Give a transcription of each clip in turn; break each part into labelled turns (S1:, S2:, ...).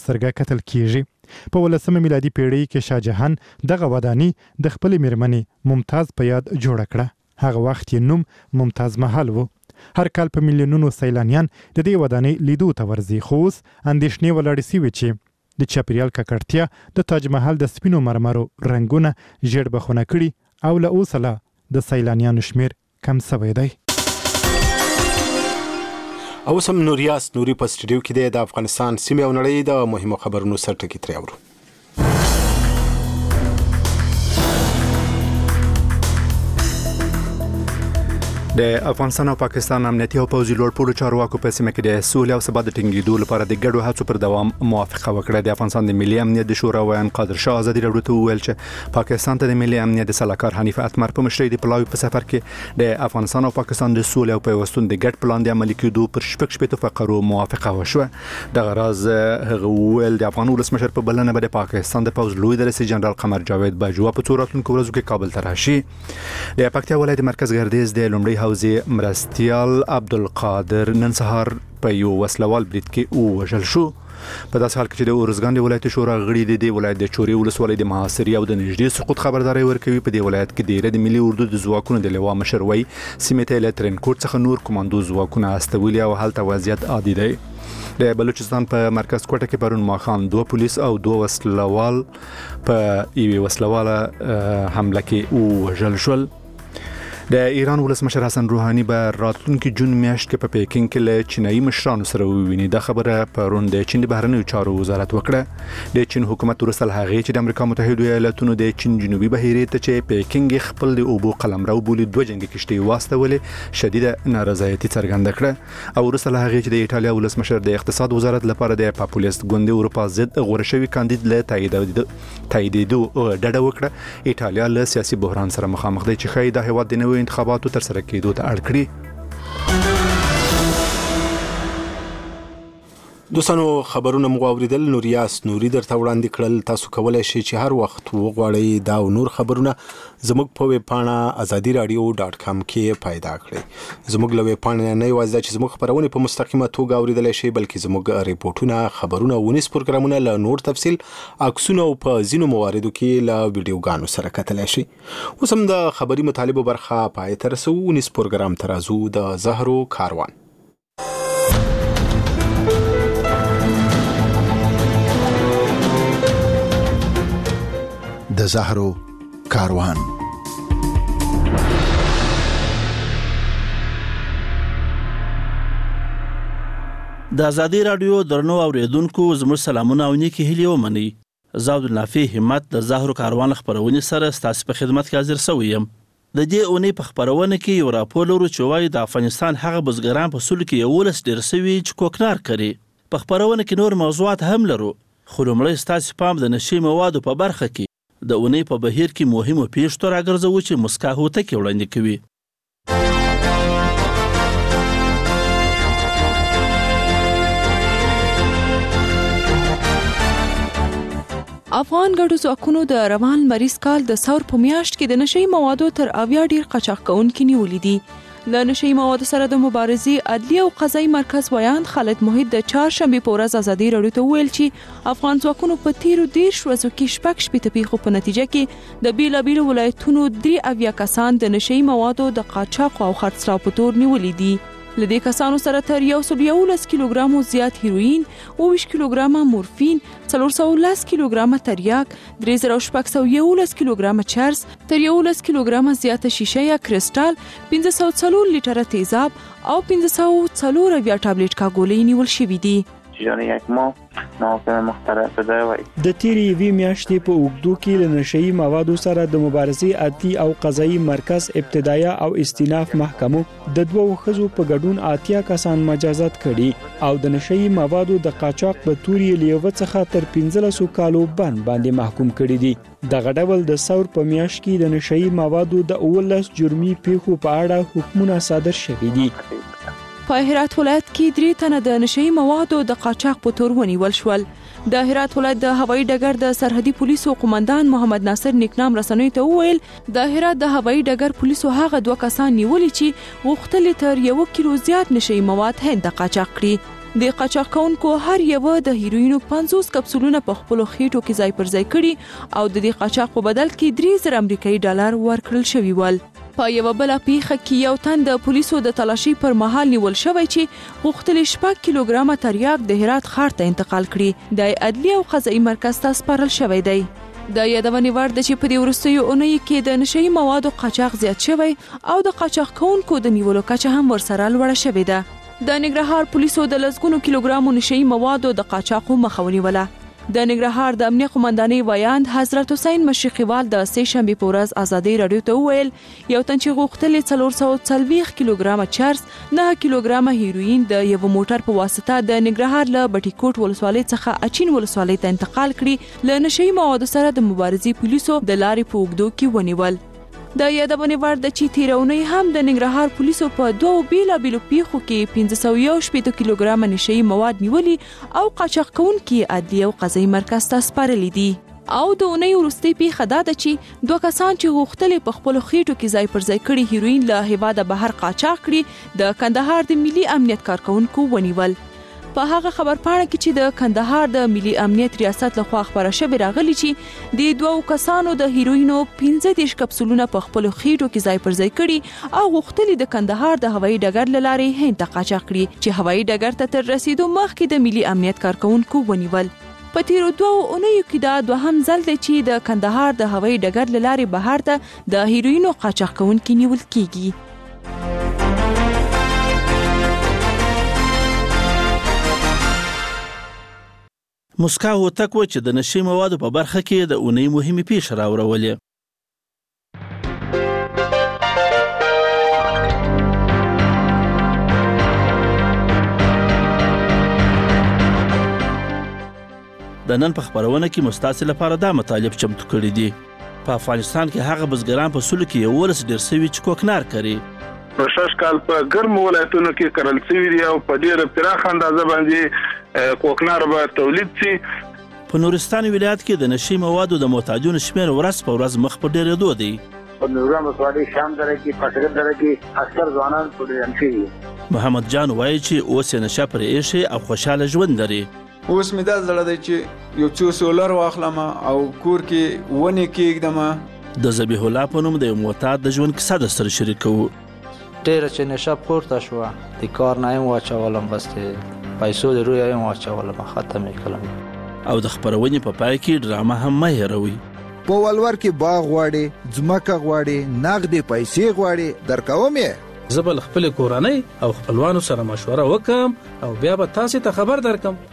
S1: سترګه کتل کیږي. په 18 میلادي پیړۍ کې شاهجهان دغه وداني د خپل میرمنې ممتاز په یاد جوړ کړه. هغه وخت یې نوم ممتاز محل و. هر کال په میلیونونو سیلانیان د دې ودانۍ لیدو ته ورځي، خو اوس اندېښنې ولاړې سوي چې د چاپیریال ککړتیا د تاج محل د سپینو مرمرو رنګونه ژیړ بخونه کړي او له اوسه لا د سیلانیانو شمیر کم سوی دی.
S2: او سم نوریاس نوري په سټډیو کې د افغانستان سیمه او نړۍ د مهمو خبرونو سرټکی ترې اورو.
S3: د افغانستان او پاکستان امنیتي او پوځي لوړپوړو چارواکو په سیمه کې د سولې او ثبات د ټینګېدو لپاره د ګډو هڅو پر دوام موافقه وکړه. د افغانستان د ملي امنیت د شورا ویان قادر شاه ازادي راډیو ته وویل چې پاکستان ته د ملي امنیت د سلاکار حنیف اتمر په مشرۍ د پلاوي په سفر کې د افغانستان او پاکستان د سولې او پیوستون د ګډ پلان د عملي کېدو پر شپږ فقرو موافقه وشوه. دغه راز هغه وویل د افغان ولسمشر په بلنه به د پاکستان د پوځ لوی رئیس جنرال قمر جاوید باجوا په څو راتلونکو ورځو کې کابل ته راشي. د پکتیا ولایت مرکز ګردیز د لومړي حوزې مرستیال عبدالقادر نن سهار په یو وسلوال برید کې ووژل شو. په داسې حال کې چې د اورزګان د ولایت شورا غړي د دې ولایت د چوري ولسوالۍ د محاصرې او د نږدې سقوط خبرداري ورکوي. په دې ولایت کې د ملي اردو د ځواکونو د لوا مشر وی سیمه ته له ترنکوټ څخه نور کمانډو ځواکونه استولي او هلته وضعیت عادي دی. د بلوچستان په مرکز کوټه کې پرون ماخام 2 پولیس او 2 وسلوال په یوه وسلواله حمله کې وژل شول. د ایران ولسمشر حسن روحاني به راتلونکي جون میاشت کې په پیکینګ کې له چینایي مشرانو سره وویني. د خبره پرون د چین د بهرنیو چارو وزارت وکړه. د چین حکومت ورسل هغه چې د امریکا متحده ایالاتونو د چین جنوبي بحیرې ته چې پیکینګ خپل د اوبو قلمرو بولی 2 جنگي کشتۍ واستولې شدیده نارضایتي څرګنده کړه. او ورسل هغه چې د ایتالیا ولسمشر د اقتصاد وزارت لپاره د پاپولیست ګوند اروپا ضد غوړه شوی کاندید له تاییدو ډډه وکړه. ایتالیا له سیاسي بحران سره مخامخ دی چې خای د هیواد د نوې انتخاباتو تر سره کېدو ته اړ کړي.
S2: دوستانو خبرونه مو اوریدل. نوریاس نوري درته وړاندې کړل. تاسو کولای شئ چې هر وخت وغواړئ دا او نور خبرونه زموږ په ویب پاڼه azadiradio.com کې پیدا کړئ. زموږ له ویب پاڼې نه یوازې چې زموږ خبرونه په مستقیمه توګه اوریدلای شئ بلکې زموږ ریپورتونه، خبرونه او ونیس پروګرامونه له نور تفصیل، عکسونه او په ځینو مواردو کې له ویډیوګانو سره کتلای شئ. اوس هم د خبري مطالبو برخه پای ته رسو. ونیس پروګرام ترازو د زهرو کاروان.
S4: د زهرو کاروان.
S5: د ازادي رادیو درنو اوریدونکو زموږ سلامونه او نیکی هیلې ومنئ. زه عبدالنافع همت د زهرو کاروان خبرونې سره ستاسو په خدمت کې حاضر شوی یم. د دې اونۍ په خبرونه کې یو راپور لرو چې وایي د افغانستان هغه بزګران په سولو کې 11 ډیر شوي چې کوکنار کوي. په خبرونه کې نور موضوعات هم لرو، خو لومړی ستاسو پام د نشي موادو په برخه کې د اونۍ په بهیر کې مهمو پیښو ته راګرځوو چې مسکا هوتکې وړاندې کوي.
S6: افغان ګډو ځواکونو د روان مریض کال د ثور په میاشت کې د نشي موادو تر 80 ډیر قاچاق کوونکي نیولې دي. د نشي موادو سره د مبارزې عدلي او قضایي مرکز ویان خالد محیط د چهارشنبه په ورځ ازادي راډیو ته ویل چې افغان ځواکونو په تیرو 10 ورځو کې شپږ پیښو په نتیجه کې د بیلابیلو ولایتونو 3 کسان د نشي موادو د قاچاق او خرڅلاو په تور نیولې دي. لدې کسانو سره تر 111 کیلوګرامو زیات هیروین، 20 کیلوګرامه مورفین، 410 کیلوګرامه تریاک، 3611 کیلوګرامه چرس، تر 11 کیلوګرامه زیاته شیشه یا کریسټال، 540 لیټره تیزاب او 540 ټابلیټ کاګولې نیول شوې دي.
S7: جاری یک ماه ناقص مختلف ده وای
S8: د تیری وی میاشتې په اوګدو کې له نشئی موادو سره د مبارزې عدلي او قضایي مرکز ابتدایه او استیناف محکمو د دوو خزو په ګډون 80 کسان مجازات کړي او د نشئی موادو د قاچاق په توري لیوه څخه تر 15 کالو باندې محکوم کړي دي. د غډول د ثور په میاشت کې د نشئی موادو د 19 جرمي پیښو په اړه حکمونه صادر شوي دي.
S6: په هرات ولایت کې 3 تنه د نشئی موادو د قاچاق په تور ونیول شول. د هرات ولایت د هوایي ډګر د سرحدي پولیسو قومندان محمد ناصر نیکنام رسنیو ته وویل د هرات د هوایي ډګر پولیسو هغه 2 کسان نیولي چې غوښتل تر 1 کیلو زیات نشئی مواد هند قاچاق کړي. د قاچاق کوونکو هر یو د هیروینو 50 کپسولونه په خپل خېټو کې ځای پر ځای کړي او د دې قاچاق په بدل کې 3000 امریکایي ډالر ورکړل شوی ول. په یو بل پیښه کې یو تن د پولیسو د تلاشي پر مهال نیول شوی چې غوښتل 6 کیلوګرام تریاک د هرات ښار ته انتقال کړي. د عدلي او قضایي مرکز ته سپارل شوی دی. د یادونې وړ ده چې په دې وروستیو اونۍ کې د نشئی موادو قاچاق زیات شوی او د قاچاق کوونکو د نیولو کچه هم ورسره لوړه شوې ده. د ننګرهار پولیسو د لسګونو کیلوګرامو نشئی موادو د قاچاقو مخه ونیوله. د ننګرهار د امنیه قومندانۍ ویاند حضرت حسین مشرقیوال د سه شنبه په ورځ ازادي رادیو ته وویل یو تن چې غوښتل 440 کیلوګرام چرس 9 کیلوګرام هیروین د یو موټر په واسطه د ننګرهار له بټیکوټ ولسوالۍ څخه اچین ولسوالۍ ته انتقال کړي له نشئی موادو سره د مبارزې پولیسو د لارې په اوږدو کې ونیول. د یادونې وړ ده چې تیرونی هم د ننګرهار پولیسو په دوه بیلابیلو پیښو کې 580 کیلوګرام نشئی مواد نیولي او قاچاق کوونکي عدلي او قضایي مرکز ته سپارلي دي. او د اونۍ وروستۍ پیښه دا ده چې 2 کسان چې غوښتل په خپل خېټو کې ځای پر ځای کړي هیروین له هیواده بهر قاچاق کړي د کندهار د ملي امنیت کارکونکو ونیول. په هغه خبرپاڼه کې چې د کندهار د ملي امنیت ریاست لخوا خبره شوې راغلي چې د 2 کسانو د هیروینو 15 کپسولونه په خپل خېټو کې ځای پر ځای کړي او غوښتل د کندهار د هوایي ډګر لارې هند ته قاچاق کړي چې هوایي ډګر ته تر رسیدو مخکې د ملي امنیت کارکونکو ونیول. په تیرو 2 اونیو کې دا دوهم ځل دی چې د کندهار د هوایي ډګر لارې بهر ته د هیروینو قاچاق کوونکي نیول کیږي.
S5: مسکا هوتک و چې د نشئی موادو په برخه کې د اونۍ مهمې پیښې راوړولې. د نن په خبرونه کې مستاسې لپاره دا مطالب چمتو کړي دي. په افغانستان کې هغه بزګران په سلو کې 11 ډیر سوي چې کوکنار کوي.
S9: پرشش کال په ګرمو ولایتونو کې کرل شوی دی او په ډیره پراخه اندازه باندې کوکنار به تولید شي.
S5: په نورستان ولایت کې د نشئی موادو د معتادینو شمېر ورځ په ورځ مخ په ډیرېدو دی.
S10: په نورستان ولایت شام دره کې پټګر دره کې اکثر ځوانان پولیسان شي.
S5: محمد جان وایي چې اوس یې نشه پرې ایښې او خوشاله ژوند لري.
S11: اوس مې دا زړه دی چې یو څو سولر واخلم او کور کې ونې کېږدم.
S5: د ذبیح الله په نوم د یو معتاد د ژوند کیسه د سره شریکوو.
S12: ډېره چې نشه پورته شوه د کار نه یې واچولم بس د پیسو د روی یې واچولم ختم یې کړم.
S5: او د خپرونې په پای کې ډرامه هم مه هېروئ.
S4: په ولور کې باغ غواړي ځمکه غواړي نغدې پیسې غواړي درکوم یې.
S13: زه به له خپلې کورنۍ او خپلوانو سره مشوره وکړم او بیا به تاسې ته خبر درکم.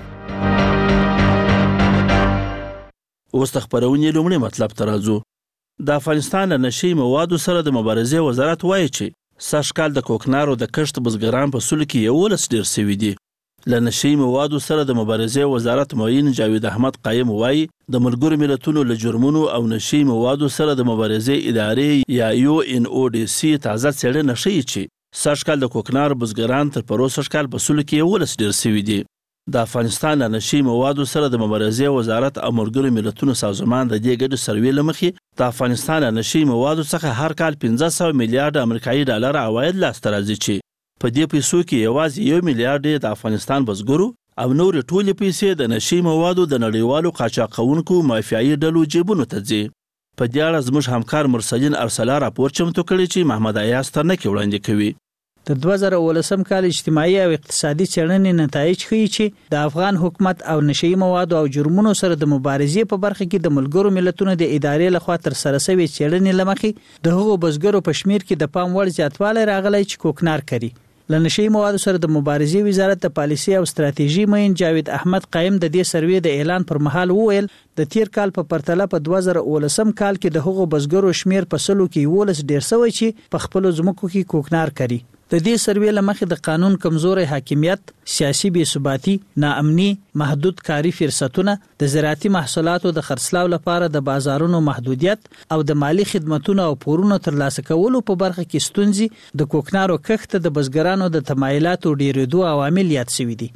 S5: اوس د خپرونې لومړی مطلب ته راځو. د افغانستان له نشئی موادو سره د مبارزې وزارت وایي چې سږ کال د کوکنارو د کښت بزګران په سلو کې 11 ډیر سوي دي. له نشئی موادو سره د مبارزې وزارت معین جاوید احمد قایم وایي د ملګرو ملتونو له جرمونو او نشئی موادو سره د مبارزې ادارې یا UNODC تازه څېړنه ښیي چې سږ کال د کوکنارو بزګران تر پروسږ کال په سلو کې 11 ډیر سوي دي. د افغانستان له نشئی موادو سره د مبارزې وزارت او ملګرو ملتونو سازمان د دې ګډو سروې له مخې د افغانستان له نشئی موادو څخه هر کال 1500 میلیارډ امریکایي ډالر عواید لاسته راځي چې په دې پیسو کې یوازې 1 میلیارډ د افغانستان بزګرو او نور ټولې پیسې د نشئی موادو د نړیوالو قاچاق کوونکو مافیایي ډلو جیبونو ته ځي. په دې اړه زموږ همکار مرسلین ارسلا راپور چمتو کړی چې محمد ایاز ترنکي وړاندې کوي.
S14: د 2019 کال اجتماعي او اقتصادي څېړنې نتایج ښیي چې د افغان حکومت او نشئی موادو او جرمونو سره د مبارزې په برخه کې د ملګرو ملتونو د ادارې لخوا تر سره شوې څېړنې له مخې د هغو بزګرو په شمیر کې د پام وړ زیاتوالی راغلی چې کوکنار کوي. له نشئی موادو سره د مبارزې وزارت د پالیسي او ستراتیژي معین جاوید احمد قایم د دې سروې د اعلان پر مهال وویل د تیر کال په پرتله په 2019 کال کې د هغو بزګرو شمیر په سلو کې 11 ډیر شوی چې په خپل ځمکو کې کوکنار کوي. د دې سروې له مخې د قانون کمزوري حاکمیت، سیاسي بې ثباتي، ناامني، محدود کاري فرصتونه، د زراعتي محصولاتو د خرڅلاو لپاره د بازارونو محدودیت او د مالی خدماتونو او پورونو ترلاسه کولو په برخه کې ستونزې د کوکنارو کښت د بزګرانو د تمایلاتو ډیرېدو عوامل یاد شوي دي.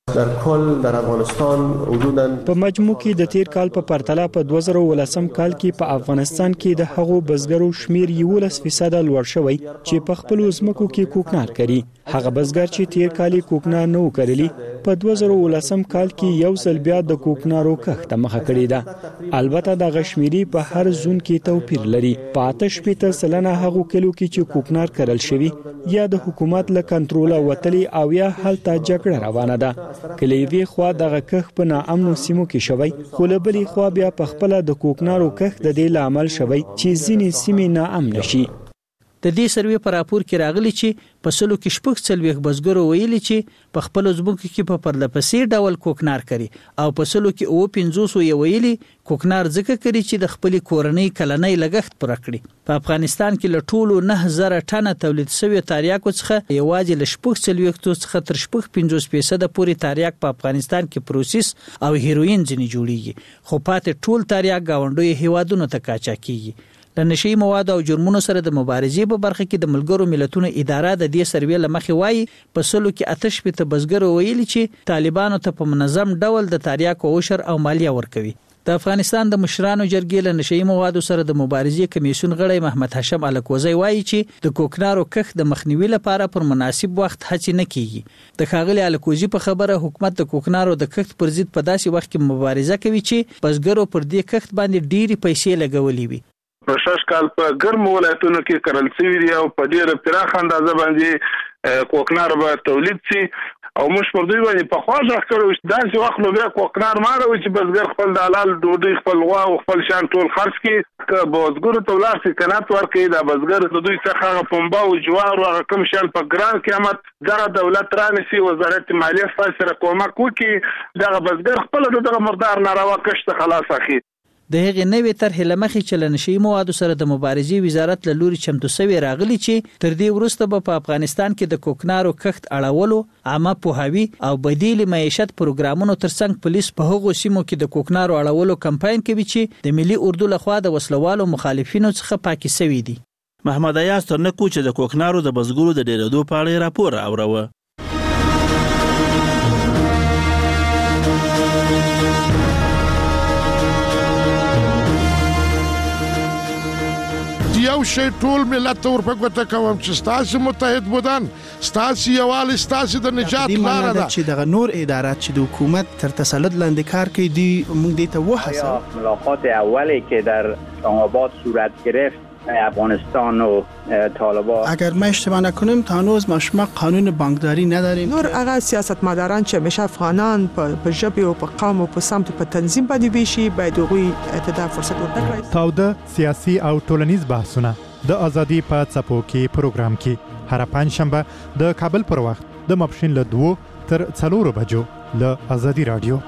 S15: در کل در افغانستان حدوداً
S8: په مجموع کې د تیر کال په پرتله په 2018 کال کې په افغانستان کې د هغو بزګرو شمیر 11% لوړ شوی چې په خپل ځمکو کې کوکنار کوي. هغه بزګر چې تیر کال کوکنار نه وکړلی په 2018 کال کې یو ځل بیا د کوکنارو کښت مخه کړی ده. البته د غشمیري په هر زون کې توپیر لري. په 8% هغو کلو کې چې کوکنار کړل شوی یا د حکومت له کنټروله وتلی او یا هلته جګړه روانه ده. کله وی خو دغه کښ په ناامنو سیمو کې شوی خو له بلې خو بیا په خپل د کوکنارو کښ د دې لامل شوی چې ځینې سیمې ناامن شي.
S14: د دې سروې پر راپور کې راغلی چې په سلو کې شپږ څلويخ بزګرو ویلي چې په خپل ځمکو کې په پرلپسې ډول کوکنار کوي او په سلو کې او 500 ویلي کوکنار ځکه کوي چې د خپل کورنۍ کلنۍ لګښت پوره کړي. په افغانستان کې له ټولو 9000 ټنه تولید شوی تریاکو څخه یوازې له شپږ څلويخ څخه تر 50% پورې تریاک په افغانستان کې پروسس او هیروین ځنی جوړیږي خو پاتې ټول تریاک گاونډوي هیوادونو ته قاچاق کیږي. د نشي موادو او جرمونو سره د مبارزې په برخه کې د ملګرو ملتونو اداره د دې سروې لمخې وایي په سلو کې 8% بزګرو ویلي چې طالبانو ته په منظم ډول د تریاکو اوشر او مالیه ورکوي. د افغانستان د مشرانو جرګې له نشي موادو سره د مبارزې کمیسیون غړی محمد هاشم الکوزی وایي چې د کوکنارو کښ د مخنیوي لپاره پر مناسب وخت هڅې نه کیږي. د ښاغلي الکوزی په خبره حکومت د کوکنارو د کښت پر ضد په داسې وخت کې مبارزه کوي چې بزګرو پر دې کښت باندې ډېری پیسې لګولې وي.
S9: په شش کال په ګرم ولایتونو کې کرل شوی دی او په ډیره پراخه اندازه باندې کوکنار به تولید شي او موږ پر دوی باندې په خواږه کړو دا چې وخت نو بیا کوکنار ماروي چې بزګر خپل د حلال ډوډۍ خپل غوا او خپل شان ټول خرڅ کړي که بزګر ته ولاسي کنات ورکړي دا بزګر د دوی څخه پنبه او جوار او کوم شان په ګران قیمت دغه دولت رانسی وزارت مالیه فاسره کومک وکړي دغه بزګر خپل دغه مردار ناروا کشت خلاص اخی.
S14: د هغې نوې طرحې له مخې چې له نشي موادو سره د مبارزې وزارت له لوري چمتو شوی راغلی چې تر دې وروسته به په افغانستان کې د کوکنارو کښت اړولو عامه پوهاوي او بدیل معیشت پروګرامونو ترڅنګ پولیس په هغو سیمو کې د کوکنارو اړولو کمپاین کوي چې د ملي اردو لخوا د وسلوالو مخالفینو څخه پاکي شوی دي.
S5: محمد ایاز ترنکو چې د کوکنارو د بزګرو د ډیرېدو په اړه راپور اوروه.
S16: یو شی ټول ملت ته ورپګوته کوم چې ستاسو متحد بودن ستاسو یوال ستاسو د نجات لاره ده
S17: چې دغه نور ادارات چې د حکومت تر تسلط لاندې کار کوي دی موږ دې ته وحسه
S10: ملاقات اولی که در اسلام‌آباد صورت گرفت افغانستان و طالبان
S17: اگر ما اشتباه نکنیم تا هنوز ما قانون بانکداری نداریم.
S18: نور هغه سیاستمداران چې همیشه افغانان په ژبه او په قوم او په سمت په تنظیم باندې ویشي باید هغوی ته فرصت ورکړي.
S1: تاوده سیاسي او ټولنیز بحثونه د ازادي په څپو کې پروګرام کې هر پنځشنبه د کابل پر وخت د ماپښین له 2 تر 4 بجو له ازادي رادیو.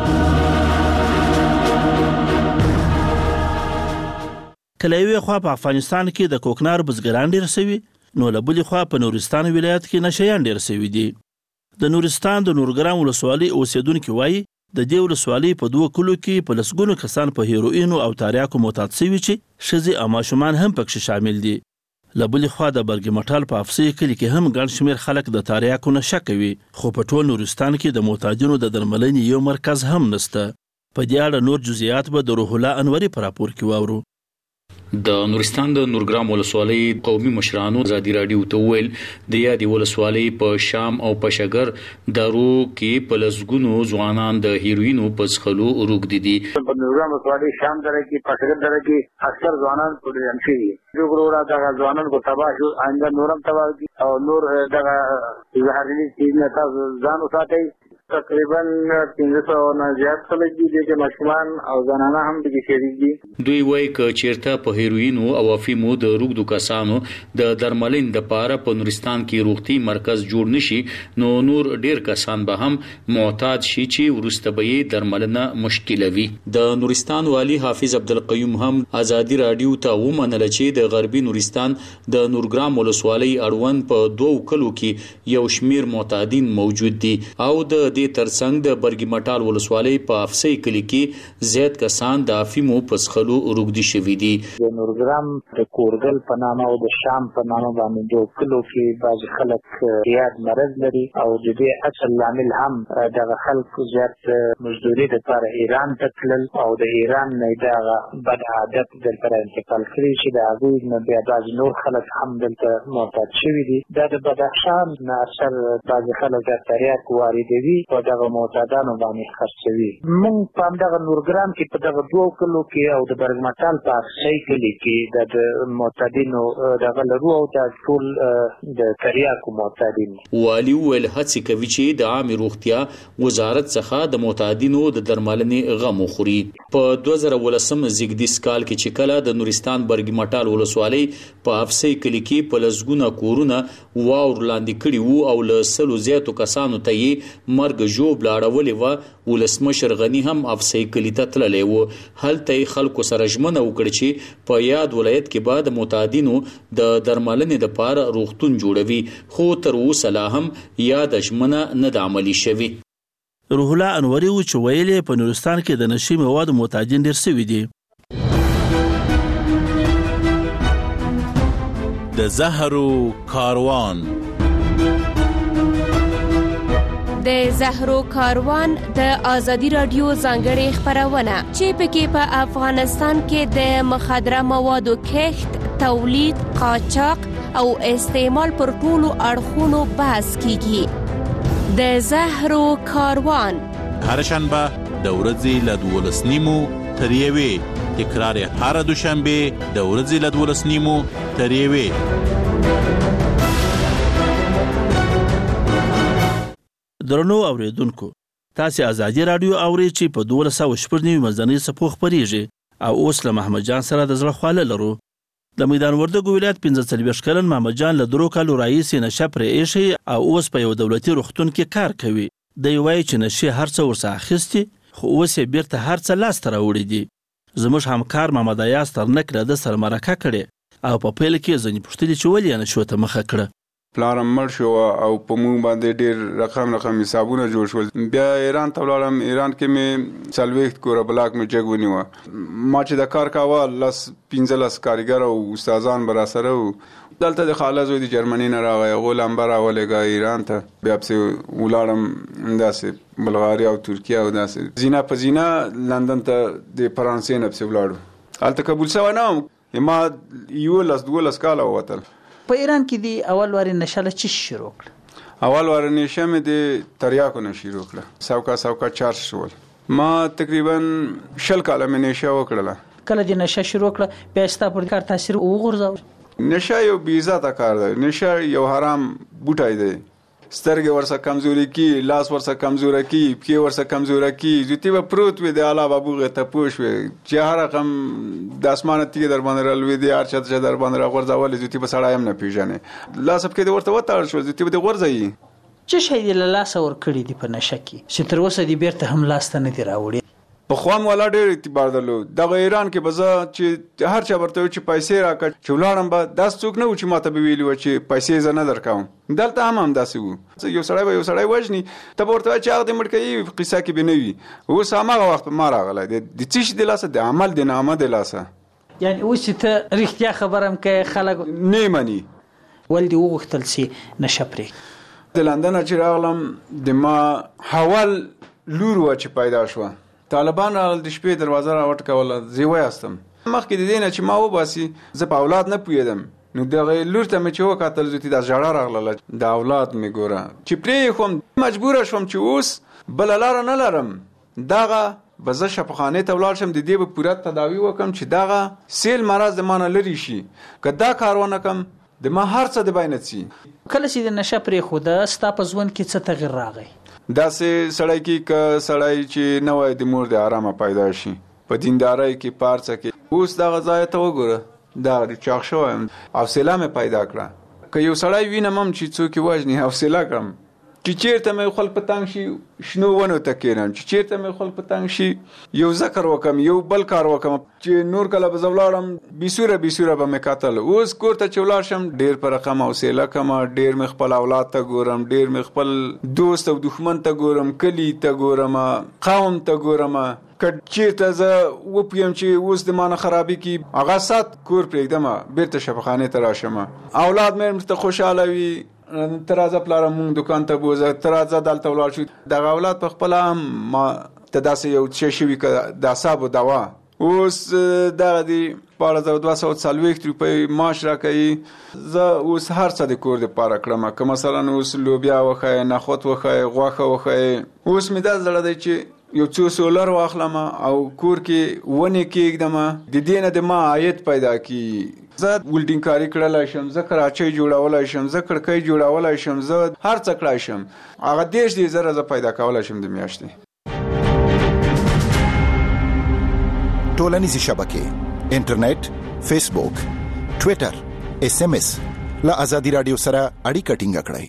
S5: کله یو خو په افغانستان کې د کوکنار بزګران ډیر سوي نو له بلې خوا په نورستان ولایت کې نشيان ډیر سوي دي. د نورستان د نورګرام ولسوالۍ اوسیدونکو وایي د دې ولسوالۍ په 2 کلو کې په لسګونو کسان په هیروین او تریاکو معتاد شوي چې ښځې او ماشومان هم پکې شامل دي. له بلې خوا د برګ مټال په افسي کلي کې هم ګڼ شمېر خلک د تریاکو نشه کوي خو په ټول نورستان کې د معتادینو د درملنې یو مرکز هم نشته. په دې اړه نور جزئیات به د روح الله انوري په راپور کې واورو.
S19: د نورستان د نورګرام ولسوالۍ قومي مشرانو ازادي رادیو ته ویل د یادې ولسوالۍ په شام او په شګر درو کې په لسګونو ځوانان د هیروینو په څښلو روږدي دي.
S10: په نورګرام ولسوالۍ شام دره کې په شګر دره کې اکثر ځوانان پولیسان شي یو ګروړه د ځوانانو کو تباہ شو آینده نورم تباہ او نور دغه زهرجنې چیز نه تاسو ځان وساتئ. تقریبا 300 نه زیات خلک دي چې ماشومان او زنانه هم دي شریک دي.
S19: دوی وایي چې چیرته په هیروینو او افیمو د روږدو کسانو د درملین د پاره په نورستان کې روغتي مرکز جوړ نشي نو نور ډیر کسان به هم معتاد شي چې ورسته به درملنه مشکله وي. د نورستان والی حافظ عبدالقیوم هم ازادي رادیو ته ومنل چې د غربي نورستان د نورګرام ولسوالۍ اړوند په 2 کلو کې یو شمیر معتادین موجود دي او د دې ترڅنګ د برګي مټال ولسوالۍ په افسي کلی کې زیات کسان د افیمو په څښلو روږدي شوي دي.
S10: د نورګرام د کورګل په نامه او د شام په نامه باندې د کلو کې بعض خلک یاد مرض لري او د دې اصل لامل هم د خلکو زیات مزدوري د لپاره ایران ته تلل او د ایران نه دا بد عادت دلته انتقال کړی چې د هغوی نه بیا بعض نور خلک هم دلته معتاد شوي دي. دا د بدخشان نه اکثر بعض خلک د تریاک واردوي او دغه معتادانو باندې خرڅوي. موږ په همدغه نورګرام کې په دغه دوو کلو کې او د برګ مټال په افسي کلي کې د معتادینو دغه لرو او د ټول د تریاکو معتادین.
S19: والي ویل هڅې کوي چې د عامه روغتیا وزارت څخه د معتادینو د درملنې غم وخوري. په 2018 زیږدیز کال کې چې کله د نورستان برګ مټال ولسوالۍ په افسي کلي کې په لسګونه کورونه واور لاندې کړي وو او له 100 زیاتو کسانو ته یې مرګ ژوب لاړولې وه. ولسمشر غني هم افسي کلي ته تللی و. هلته یې خلکو سره ژمنه وکړه چې په یاد ولایت کې به د معتادینو د درملنې دپاره روغتون جوړوي، خو تر اوسه لا هم یاده ژمنه نه ده عملي شوې.
S5: روح الله انوري و چې ویلې په نورستان کې د نشي موادو معتادین ډېر سوي دي.
S20: د زهرو کاروان.
S21: د زهرو کاروان د آزادي رادیو ځانګړې خپرونه چې پکې په افغانستان کې د مخدره موادو کښت، تولید، قاچاق او استعمال پر ټولو اړخونو بحث کیږي. د زهرو کاروان
S20: هر شنبه د ورځې له 12:30 تر 1 تکرار هر دوشنبه د ورځې له 12:30 تر 1.
S5: درنو اوریدونکو، تاسو آزادي رادیو اورئ چې په 1290 مزنی صفو خبريږي او اوس له محمد جان سره د زړه خواله لرو. د میدان وردګو ولایت 45 کلن محمد جان له درو کالو راهیسې نشه پرې ایښی او اوس په یو دولتي روغتون کې کار کوي. دی وایي چې نشه هر څه ورڅخه اخیستي، خو اوس یې بیرته هر څه لاس ته راوړي دي. زموږ همکار محمد ایاز ترنک له د سره مرکه کړې او په پیل کې ځینې پوښتنې چې ولې نشو ته مخه کړه.
S11: پلارم مړ شو او په موږ باندې ډېر رقم حسابونه جوړ شول. بیا ایران ته ولاړم. ایران کې مې 40 کوره بلاک مې جګ ونیوه. ما چې د کار کاوه 15 کارګر او استادان به راسره وو. دلته د خاله زوی د جرمني نه راغی، هغو لمبه راولېږه ایران ته. بیا پسې ولاړم داسې بلغاریا او ترکیه او داسې زینا په زینا لندن ته د فرانسې نه پسې ولاړو. هلته قبول شوی نه وم. ما 11-12 کاله ووتل.
S14: په ایران کې دی اول واري نشه له چی شروع کړ؟
S11: اول واري نشه مې د تریاکو نه شروع کړه. سوکا چارج شول. ما تقریبا 10 کاله مې نشه وکړله.
S14: کله چې نشه شروع کړه بیا ستا پر کار تاثیر وغورځاو؟
S11: نشه یو بې عزته کار دی. نشه یو حرام بوټی دی. سترګې ورسره کمزوري کی، لاس ورسره کمزوره کی، پښې ورسره کمزوره کی. زوتی به پروت وي د اعلی بابوغه ته پوښ وي چې هر رقم د اسمانه تیګ در باندې رالوي دي، هر چاته در باندې راغورځول. زوتی به سړی هم نه پیژنې. لاس په کې د ورته وتاړ شو، زوتی به د غورځي.
S14: چې شي د لاس ور کړی دی په نشه کې چې تر اوسه دی بیرته هم لاس ته نه دی راوړي.
S11: په خوام والا ډېر اعتبار درلود. دغه ایران کې بزه چې هر چا ورته چې پیسې راکړ چې ولاړم به داس څوک نه و چې ماته به ویلی و چې پیسې زه نه درکوم. دلته هم داسې وو. یو سړی وژني ته به ورته چې هغه دې مړ کوي، قصه کې به نه وي. اوس هماغه وخت ما راغلی د څه شي د لاسه، د عمل د نامه د لاسه.
S14: یعنی اوس چې ته رښتیا خبرم کوې خلک
S11: نه مني.
S14: ول دې وغوښتل چې نشه پرېږدي.
S11: د لندن چې راغلم د ما حول لور وه چې پیدا شوه. طالبان راغلل، د شپې دروازه راوټکوله. زه وایستم مخکې د دې نه چې ما وباسي زه په اولاد نه پوهېدم. نو دغه لور ته مې چې وکتل زوتي دا ژړا راغله د اولاد مې ګوره چې پرېښوم. مجبوره شوم چې اوس بله لاره نه لرم. دغه به زه شفاخانې ته ولاړ شم، د دې به پوره تداوي وکړم چې دغه سیل مرض د ما نه لرې شي. که دا کار ونه کړم د ما هر څه د بینه څي.
S14: کله چې د نشه پرېښوده ستا په ژوند کې څه تغیر راغی؟
S11: داسې سړی کې که سړی چې نه وای د مور د آرامه پیدا شي په دیندارۍ کې پارڅه کې. اوس دغه ځای ته وګوره، دغه چاق شوی یم. حوصله مې پیدا کړه. که یو سړی وینم هم چې څوک یې وژني حوصله کړم چې چیرته مې خپل پتنګ شي شنو ونو ته کېنم، چې چیرته مې خپل پتنګ شي یو ذکر وکم، یو بل کار وکم، چې نور کله به زولاړم بیسوره به مې کتل. اوس کور ته چې ولاړ شم ډېر په رقم حوصله کمه، ډېر مې خپل اولاد ته ګورم، ډېر مې خپل دوست او دښمن ته ګورم، کلی ته ګورم، قوم ته ګورم. که چیرته زه وپویم چې اوس د مانه خرابي کی هغه سات کور پرېږدم بیرته شفاخانې ته راشم، اولاد مې ته خوشحاله وي، ترازه پلاره مونږ دکان ته بوزه، ترازه دلته ولاړ شو. دغه اولاد په خپله هم ما ته داسې یو څه شوي که د اعصابو دوا اوس دغه دی 1240 روپۍ معاش راکوي. زه اوس هر څه د کور دپاره کړم، که مثلا اوس لوبیا وښیې، نخود وښیې، غوښه وښیې. اوس مې دا زړه دی چې یو څو سولر واخلم او کور کې ونې کېږدم، د دې نه د ما عاید پیدا کی. زه ولډینګ کاري کړلی شم، زه کراچۍ جوړولی شم، زه کړکۍ جوړولی شم، زه هر څه کړی شم. هغه 10,000 زه پیدا کولی شم د میاشتې.
S3: ټولنیزې شبکې، انټرنیټ، فیسبوک، ټویټر، SMS له ازادي رادیو سره اړیکه ټینګه کړئ.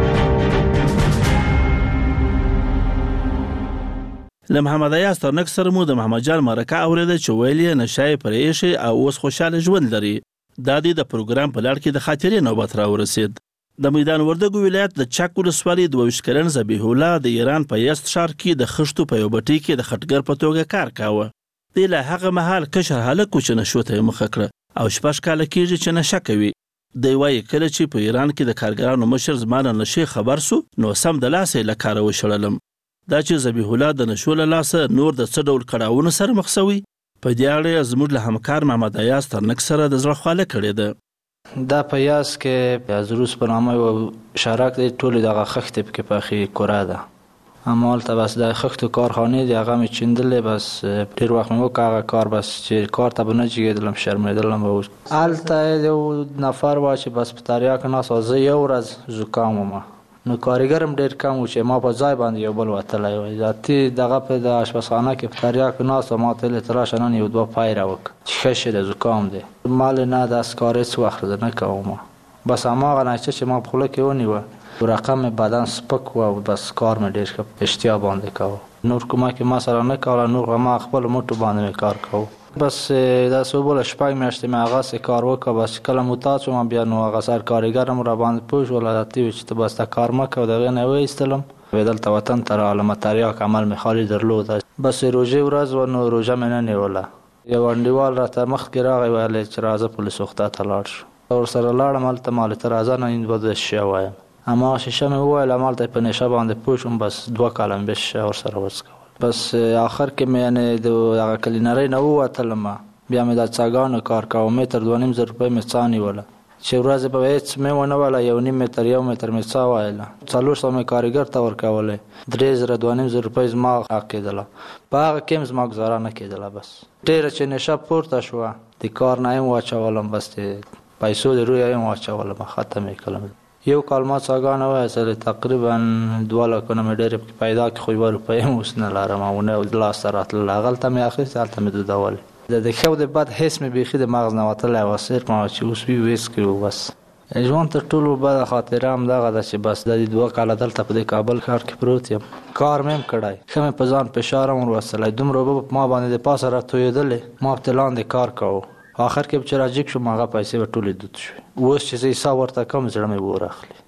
S5: له محمد ایاز ترنک سره مو د محمد جان مرکه اوریده چې ویل یې نشای پرېښی او اوس خوشاله ژوند لري. دا د پروګرام په لړ کې د خاطرې نوبت راورسید. د میدان وردګو ولایت د چک ولسوالۍ 22 کلن ذبیح الله د ایران په یزد ښار کې د خښتو په یو بټۍ کې د خټګر په توګه کار کاوه. دی له هغه مهال کشر هلک و چې نشو ته یې مخه کړه او 6 کاله کېږي چې نشه کوي. دی وایي کله چې په ایران کې د کارګرانو مشر زما له نشې خبر سو نو سم د لاسه له کاره وشړلم. دا چې ذبیح الله د نشو له لاسه نور د څه ډول کړاوونو سره مخ سوی، په دې اړه زموږ له همکار محمد ایاز ترنک سره د زړه خواله کړې ده.
S12: دا په یاز کې ازروس په نامه یو شارک دی، ټولې دغه خښتې پکې پخې کوره ده. همالته بس د خښتو کارخانې دی، هغه مې چیندلې، بس ډېر وخت مې وکړ هغه کار، بس چې کار ته به نه جګېدلم، شرمېدلم. هلته یو نفر و چې بس په تریاک ناست و، زه یو ورځ زکام وم، نو کارګر هم ډېر کم و چې ما په ځای باندې یو بل وتلی وی. ذاتي دغه په د اشپزخانه کې په تریاک ناست و، ما ته ویلې ته راشه نن یو 2 پای راوکړه چې ښه شي، د زکام دی. ما ویلې نه داسې کار هېڅ وخت زه نه کوم. بس هماغه نتیجه چې ما په خوله کې ونیوه، رقم مې بدن سپک و او بس کار مې ډېر ښه په اشتیا باندې کوه. نور کومک یې ما سره نه کوله، نور ما خپل موټو باندې مې کار کوه. بس داسې وبوله 6 میاشتې مې هغسې کار وکړه. بس کله معتاد شوم بیا نو هغه سر کارګر هم را باندې پوه شول، عادتي وي چې ته بس دا کار مه کوه. د هغې نه یې وایستلم، دلته وطن ته راغلم. تریاک عمل مې خالي درلوده. بس روژې ورځ و، نو روژه مې نه نیوله. یو انډیوال راته مخکې راغی، ویل چې راځه پولیس وخته ته لاړ شو. ورسره لاړم، هلته ما ته راځه نن به د شیشه وایم. هماغه شیشه مې وویل، همالته په نشه باندې پوه شوم. بس 2 کاله مې شیشه ورسره وڅکول. بس آخر کې مې یعنې د هغه کلینرۍ نه ووتلم، بیا مې د څاګانو کار کوه. متر 2.5 روپۍ مې څا نیوله، چې ورځې به هېڅ مې ونه ویله. 1.5 متر 1 متر مې څا ویله. 400 مې کارګر ته ورکولی، 3,000 2.5 روپۍ زما حق کېدله. په هغه کې هم زما ګزاره نه کېدله. بس ډېره چې نشه پورته شوه، د کار نه یې واچولم، بس د پیسو د رویه یې واچولم، ختم یې کړم. 1 کال ما څاګانه وایستلې، تقریبا 2 لکونه مې ډېرې پیدا کړې، خو 1 روپۍ هم اوس نه لرم او نه لاسته راتلله. هغلته مې اخیستې، هلته مې دودولې. د ښه او د بد حس مې بیخي د مغز نه وتلی و، صرف ما چې اوس ویس کړي و. بس ژوند تر ټولو بده خاطره همدغه ده چې بس د 2 کاله دلته په دې کابل ښار کې پروت یم. کار مې هم کړی، ښه مې په ځان فشار هم وروستلی، دومره اوبه په ما باندې د پاسه راتویېدلې، ما په لاندې کار کوو. آخر کې چې راجګ شوم، هغه پیسې به ټولې دود شوې. اوس چې زه حساب ورته کوم، زړه مې اور اخلي.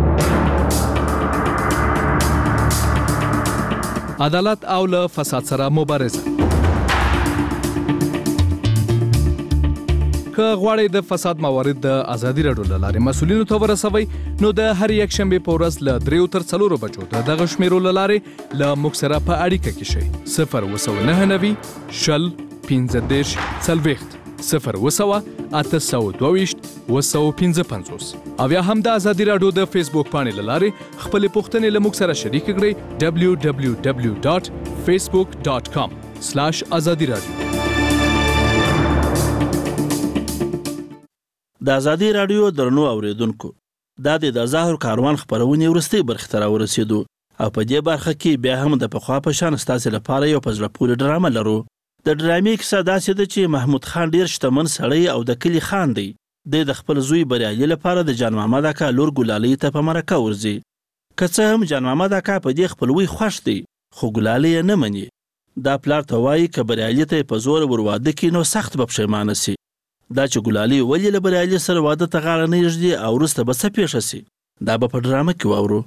S22: عدالت او له فساد سره مبارزه. که غواړئ د فساد موارد د ازادي راډیو له لارې مسؤلینو ته ورسوئ، نو د هر یک شنبې په ورځ له 3 تر 4 بجو د دغه شمیرو له لارې له موږ سره په اړیکه کې شئ. 02990 شل 15 40 0 822 255 او یا هم د ازادي راډیو د فیسبوک پاڼې له لارې خپل پوښتنې له موږ سره شریک کړئ. www.facebook.com/azadi-radio.
S5: د ازادي راډیو درنو اوریدونکو، دا د ظاهر کاروان خبرونه ورستي برخه تر ورسېدو او په دې برخه کې بیا هم د پخوا په شان ستاسو لپاره یو پزړه پورې ډرامه لرو. د ډرامې کیسه داسې ده چې محمود خان ډیر شتمن سړی او د کلی خان دی. د خپل زوی بریالي لپاره د جان محمد اکا لور ګلالۍ ته په مرکه ورځي. که څه هم جان محمد اکا په دې خپلوي خوښ دی خو ګلالۍ یې نه مني. دا پلار ته وایي که بریالي ته په زور ور واده کړي نو سخت به پښیمانه سي. دا چې ګلالۍ ولې له بریالي سره واده ته غاړه نه ایږدي او وروسته به څه پیښه سي دا به په ډرامه کې واورو.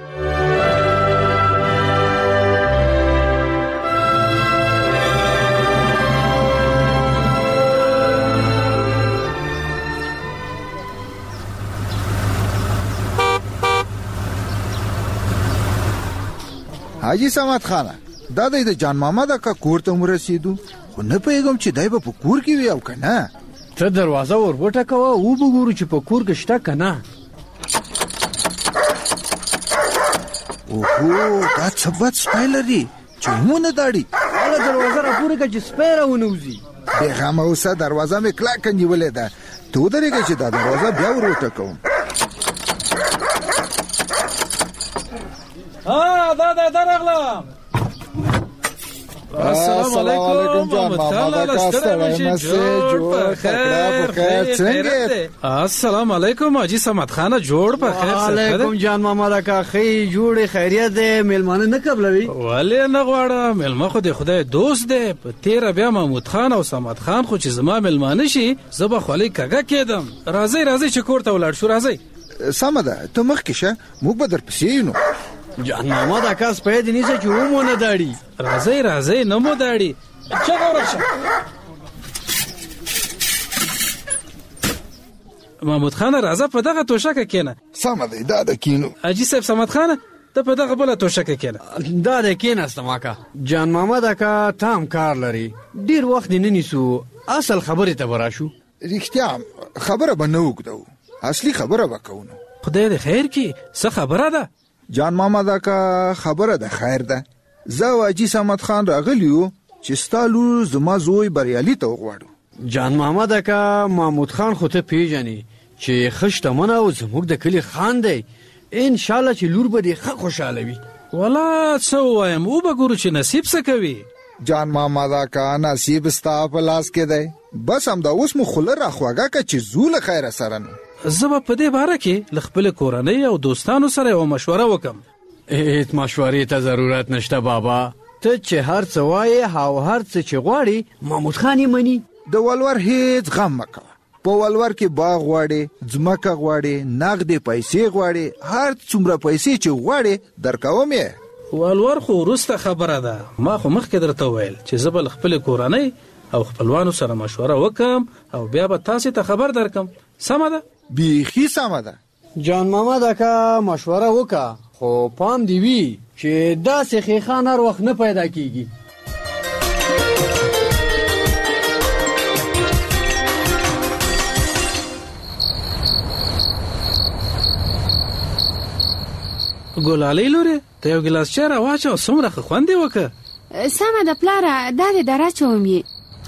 S4: حاجی صمد خانه دا د جان محمد اکا کور ته ورسېدو خو نه پوهېږم چې دی به په کور کې وي او که نه.
S2: ته دروازه ور وټکوه او وګورو چې په کور کې شته که نه.
S4: اوهو دا څه بد سپی لري چې ومونه داړي.
S2: هله دروازه راپورې کړه چې سپی راونوځي.
S4: بېغمه اوسه دروازه مې کلکه نیولې ده. ته ودرېږه چې دا دروازه بیا ور وټکوم.
S13: دا درغلم.
S4: السلام علیکم جان محمد اکا ستړی مشه جوړ په خیر څنګه؟
S13: السلام علیکم حاجی صمد خان جوړ په خیر.
S2: وعلیکم جان محمد اکا خی جوړ خیریت دی. میلمانه نه قبلوي؟
S13: ولې نه غواړم میلمه خو د خدای دوست دی. په تیر بیا محمود خان او صمد خان خو چې زما میلمانه شي زه به خولۍ کږه کېدم. راځئ چې کور ته ولاړ شو. راځئ.
S4: سمه ده ته مخکې شه موږ به درپسې یو.
S2: جان محمد اکا سپی دې نیسه چې ومونه داړي.
S13: راځئ نه مو داړي. چغه ورشه. محمود خان راځه په دغه توشکه کېنه.
S4: سمه ده دا د کینو.
S13: حاجي صاحب صمد خان ته په دغه بله توشکه کېنه.
S2: دا د کېناستم اکا. جان محمد اکا تام کار لري ډیر وخت نه نیسو. اصل خبرې ته وراشو.
S4: رښتیا خبره به نه وکړو. اصلي خبره به کوو.
S13: خدای دې خیر کړي. څه خبره ده؟
S4: جان محمد اکا خبره ده خیر ده. زه او حاجي صمد خان راغلیو چې ستا لور زما زوی بریالي ته وغواړو.
S2: جان محمد اکا محمود خان خو ته پیژنې چې ښه شتمنه او زموږ د کلي خان دی. انشاءالله چې لور به دې ښه خوشحاله وي.
S13: والا څه ووایم وبه ګورو چې نصیب څه کوي.
S4: جان محمد اکا نصیب ستا په لاس کې دی. بس همدا اوس مو خوله راخواږه که چې زو له خیره سره نو.
S13: زه به په دې باره کې له خپلې کورنۍ او دوستانو سره یوه مشوره وکم.
S2: هیڅ مشورې ته ضرورت نشته بابا. ته چې هر څه وایې او هر څه چې غواړي محمود خان یې مني.
S4: د ولور هیڅ غم مه کوه. په ولور کې باغ غواړې ځمکه غواړې نغدې پیسې غواړې هر څومره پیسې چې غواړې درکوم یې.
S13: ولور خو وروسته خبره ده. ما خو مخکې درته وویل چې زه به له خپلې کورنۍ او خپلوانو سره مشوره وکم او بیا به تاسې ته خبر درکم. سمه ده؟
S4: بیخي سمه ده.
S2: جان محمد اکا مشوره وکا خو پام دی وی چې داسې خیخان هر وخت نه پیدا کیږي.
S13: ګلالۍ لورې ته یو ګیلاس چای راواچوه. څومره ښه خوند یې وکړه.
S7: سمه ده پلاره دا دې دراچوم یې.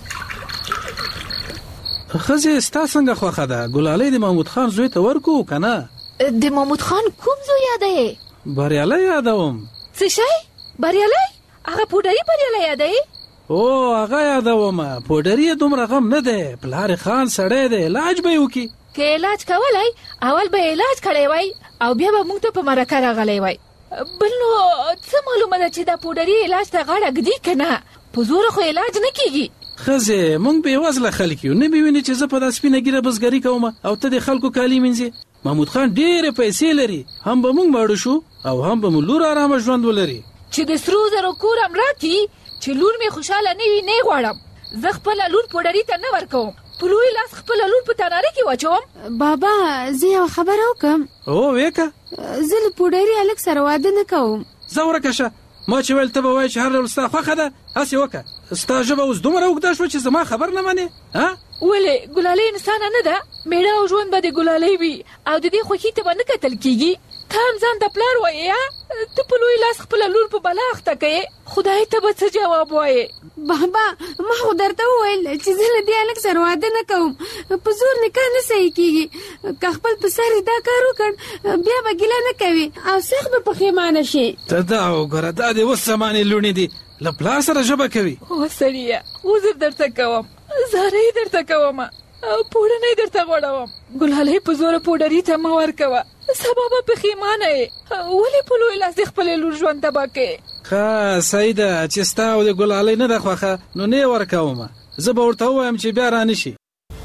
S13: ښځې ستا څنګه خوښه ده؟ ګلالۍ د محمود خان زوی ته ورکو که نه؟
S7: د محمود خان کوم زوی یادوې؟
S13: بریالی یادوم.
S7: څه شی؟ بریالی؟ هغه پوډري بریالی یادوې؟
S13: او هغه یادومه. پوډري یې دومره غم نه دی. پلار خان سړی دی علاج به یې وکړي.
S7: که علاج کولی اول به علاج کړی وای او بیا به موږ ته په مرکه راغلی وای. بل نو څه معلومه ده چې دا پوډري علاج ته غاړه ږدي که نه؟ په زوره خو علاج نه کیږي.
S13: ښځې موږ بېوزله خلک یو. نه مې وینې چې زه په دا سپینه ګیره بزګري کوم او ته د خلکو کالي مینځې. محمود خان ډېرې پیسې لري. هم به موږ ماړه شو او هم به مو لور ارامه ژوند ولري.
S7: چې د سرو زرو کور هم راکړي چې لور مې خوشحاله نه وي نه یې غواړم. زه خپله لور پوډري ته نه ورکوم. په لوی لاس خپله لور په تناره کې واچوم. بابا زه یوه خبره وکړم.
S13: او ویکه.
S7: زه له پوډري هلک سره واده نه کوم.
S13: ځه ورکه شه. ما چې ویل ته به وایې چې هر ډول ستا خوښه ده هسې وکړه. ستا ژبه اوس دومره اوږده شوه چې زما خبر نه منې.
S7: ولې ګلالۍ انسانه نه ده؟ میړه او ژوند به د ګلالۍ وي او د دې خوښي ته به نه کتل کېږي. ته هم ځان ته پلار وایې. ته په لوی لاس خپله لور په بلا اخته کوې. خدای ته به څه جواب وایې؟
S23: بابا ما خو درته وویل چې زه له دې هلک سره واده نه کوم. په زور نکاح نه صحیح کېږي. که خپل په سر دا کار وکړ بیا به ګیله نه کوي او سخت به پښیمانه شي.
S13: ته دا وګوره دا دې اوس زمانې لوڼې دي له پلار سره ژبه کوي.
S7: او سړیه عذر درته کوم. زارۍ درته کوم او پوډنۍ درته غوړوم. ګلالۍ په زوره پوډري ته مه ورکوه. سبا به پښیمانه یې ولې په لوی لاس د خپلې لور ژوند تباه کړې
S13: ښه سیده چې ستا او د ګلالۍ نه ده خوښه نو نه یې ورکومه زه به ورته ووایم چې بیا رانشي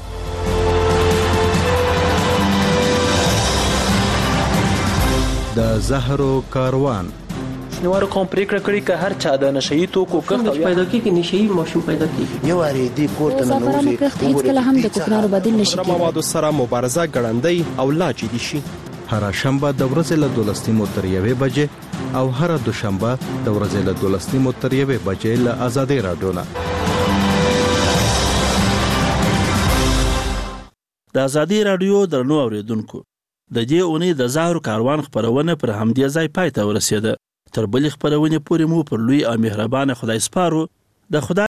S6: د زهرو کاروان
S8: شنوارو کوم پریکړه کړې که هر چا د نشئی توکو کښت پیدا کیږي نشئی ماشوم پیدا کیږي
S15: یو اړې دی کوړه نه نوځي
S24: هیڅ کله هم د کوکنارو بدیل نشي
S8: کېدای موادو سره مبارزه ګړندۍ او لا جدي شي
S6: هر شنبه د ورځې له 12 تر 1 بجې او هر دوشنبه د ورځې له 12 تر 1 بجې له آزادۍ رادیو نه
S5: د آزادۍ رادیو درنو اوریدونکو د دې اونۍ د زهرو کاروان خبرونه پر همدې ځای پای ته ورسېده تر بلې خبرونه پورې مو پر لوی او مهربان خدای سپارو د خدای